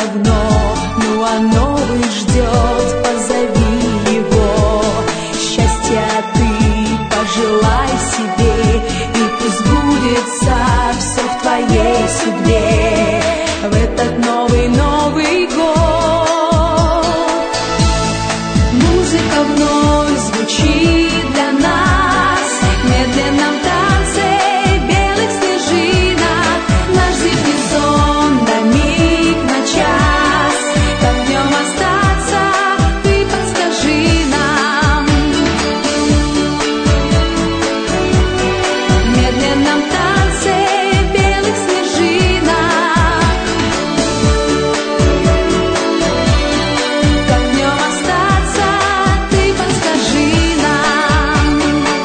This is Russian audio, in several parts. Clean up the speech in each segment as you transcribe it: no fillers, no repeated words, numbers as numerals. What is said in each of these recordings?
давно, ну а новый ждет, позови его. Счастья ты пожелай себе, и пусть сбудется все в твоей судьбе в этот Новый год. Музыка вновь звучит для нас в медленном танце белых снежинок. Наш зимний сон на миг, на час, как в нем остаться, ты подскажи нам. В медленном танце белых снежинок, как в нем остаться, ты подскажи нам.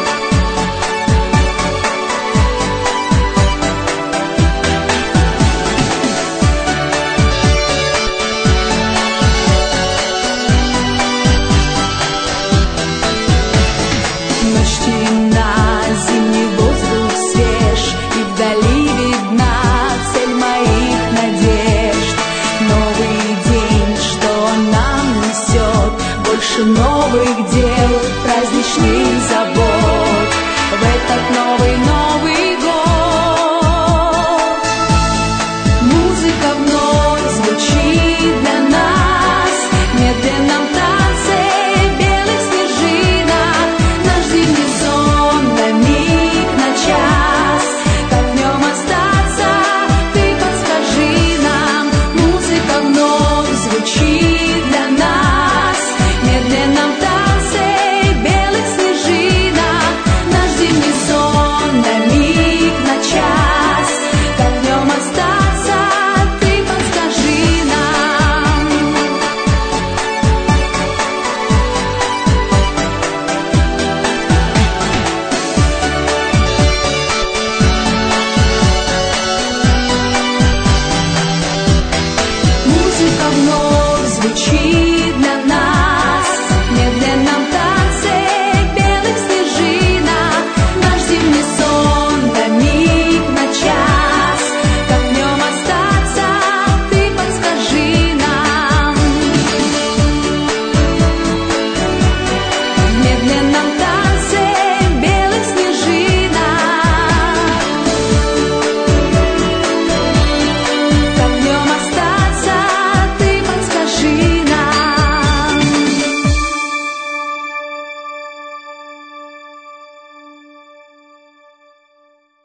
Ночь темна, зимний воздух свеж, и вдали видна цель моих надежд. Новый день, что нам несет больше новых дел, праздничных забот в этот Новый год. Музыка вновь звучит для нас в медленном танце белых снежинок. Наш зимний сон на миг, на час, как в нем остаться, ты подскажи нам. Музыка вновь звучит